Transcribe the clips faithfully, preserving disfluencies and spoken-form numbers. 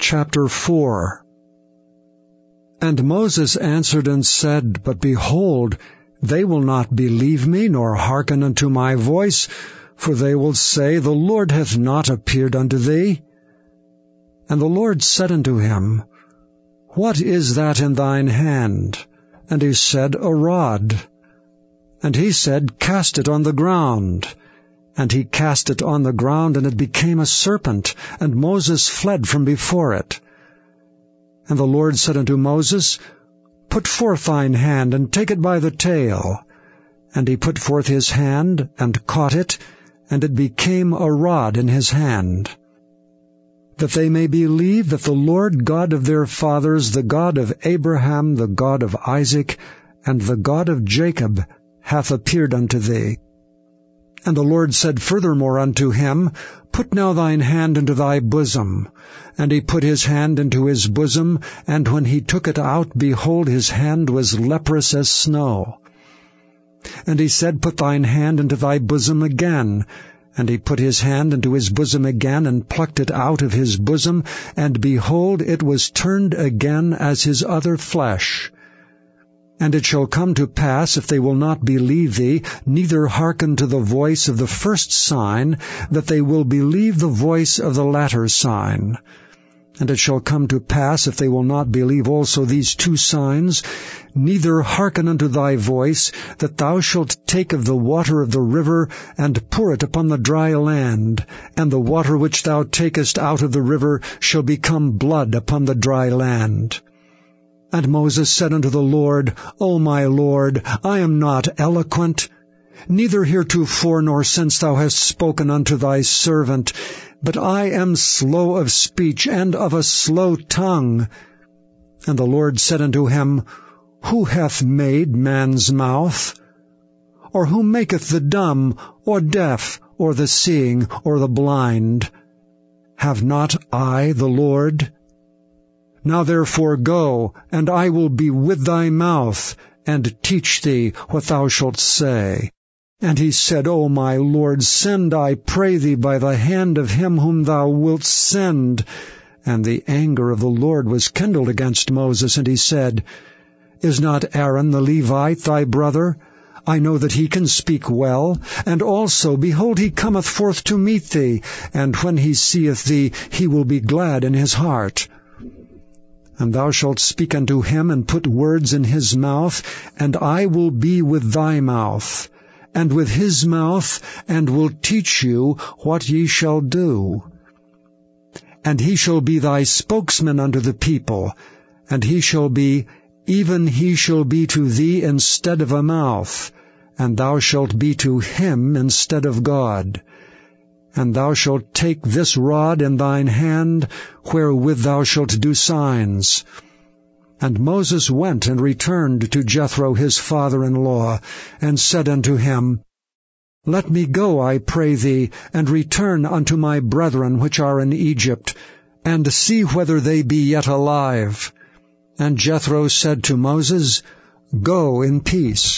Chapter four. And Moses answered and said, But behold, they will not believe me, nor hearken unto my voice, for they will say, The Lord hath not appeared unto thee. And the Lord said unto him, What is that in thine hand? And he said, A rod. And he said, Cast it on the ground. And he cast it on the ground, and it became a serpent, and Moses fled from before it. And the Lord said unto Moses, Put forth thine hand, and take it by the tail. And he put forth his hand, and caught it, and it became a rod in his hand. That they may believe that the Lord God of their fathers, the God of Abraham, the God of Isaac, and the God of Jacob, hath appeared unto thee. And the Lord said furthermore unto him, Put now thine hand into thy bosom. And he put his hand into his bosom, and when he took it out, behold, his hand was leprous as snow. And he said, Put thine hand into thy bosom again. And he put his hand into his bosom again, and plucked it out of his bosom, and behold, it was turned again as his other flesh. And it shall come to pass, if they will not believe thee, neither hearken to the voice of the first sign, that they will believe the voice of the latter sign. And it shall come to pass, if they will not believe also these two signs, neither hearken unto thy voice, that thou shalt take of the water of the river, and pour it upon the dry land, and the water which thou takest out of the river shall become blood upon the dry land. And Moses said unto the Lord, O my Lord, I am not eloquent, neither heretofore nor since thou hast spoken unto thy servant, but I am slow of speech and of a slow tongue. And the Lord said unto him, Who hath made man's mouth? Or who maketh the dumb, or deaf, or the seeing, or the blind? Have not I the Lord? Now therefore go, and I will be with thy mouth, and teach thee what thou shalt say. And he said, O my Lord, send, I pray thee, by the hand of him whom thou wilt send. And the anger of the Lord was kindled against Moses, and he said, Is not Aaron the Levite thy brother? I know that he can speak well. And also, behold, he cometh forth to meet thee, and when he seeth thee, he will be glad in his heart. And thou shalt speak unto him, and put words in his mouth, and I will be with thy mouth, and with his mouth, and will teach you what ye shall do. And he shall be thy spokesman unto the people, and he shall be, even he shall be to thee instead of a mouth, and thou shalt be to him instead of God. And thou shalt take this rod in thine hand, wherewith thou shalt do signs. And Moses went and returned to Jethro his father-in-law, and said unto him, Let me go, I pray thee, and return unto my brethren which are in Egypt, and see whether they be yet alive. And Jethro said to Moses, Go in peace.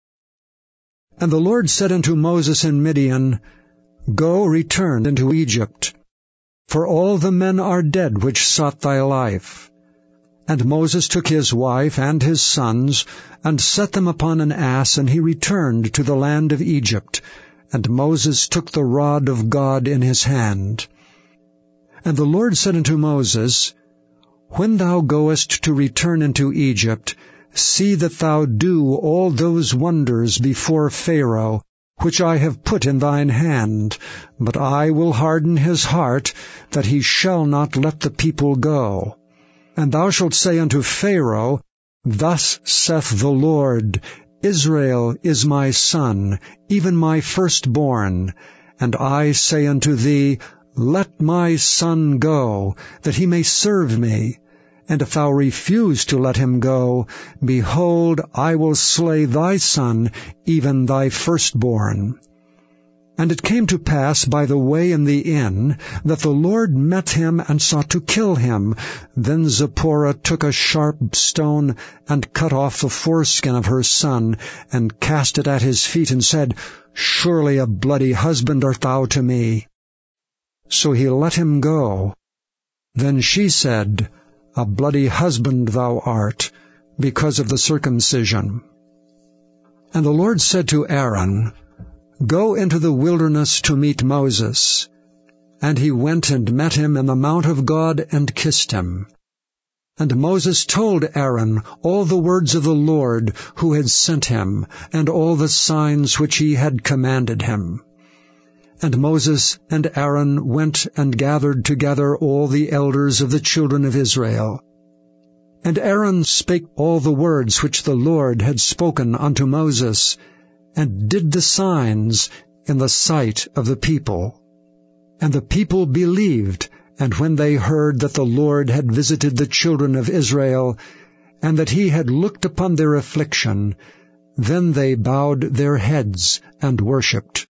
And the Lord said unto Moses in Midian, Go, return into Egypt, for all the men are dead which sought thy life. And Moses took his wife and his sons, and set them upon an ass, and he returned to the land of Egypt. And Moses took the rod of God in his hand. And the Lord said unto Moses, When thou goest to return into Egypt, see that thou do all those wonders before Pharaoh, which I have put in thine hand, but I will harden his heart, that he shall not let the people go. And thou shalt say unto Pharaoh, Thus saith the Lord, Israel is my son, even my firstborn. And I say unto thee, Let my son go, that he may serve me. And if thou refuse to let him go, behold, I will slay thy son, even thy firstborn. And it came to pass by the way in the inn, that the Lord met him and sought to kill him. Then Zipporah took a sharp stone, and cut off the foreskin of her son, and cast it at his feet, and said, Surely a bloody husband art thou to me. So he let him go. Then she said, A bloody husband thou art, because of the circumcision. And the Lord said to Aaron, Go into the wilderness to meet Moses. And he went and met him in the mount of God and kissed him. And Moses told Aaron all the words of the Lord who had sent him, and all the signs which he had commanded him. And Moses and Aaron went and gathered together all the elders of the children of Israel. And Aaron spake all the words which the Lord had spoken unto Moses, and did the signs in the sight of the people. And the people believed, and when they heard that the Lord had visited the children of Israel, and that he had looked upon their affliction, then they bowed their heads and worshipped.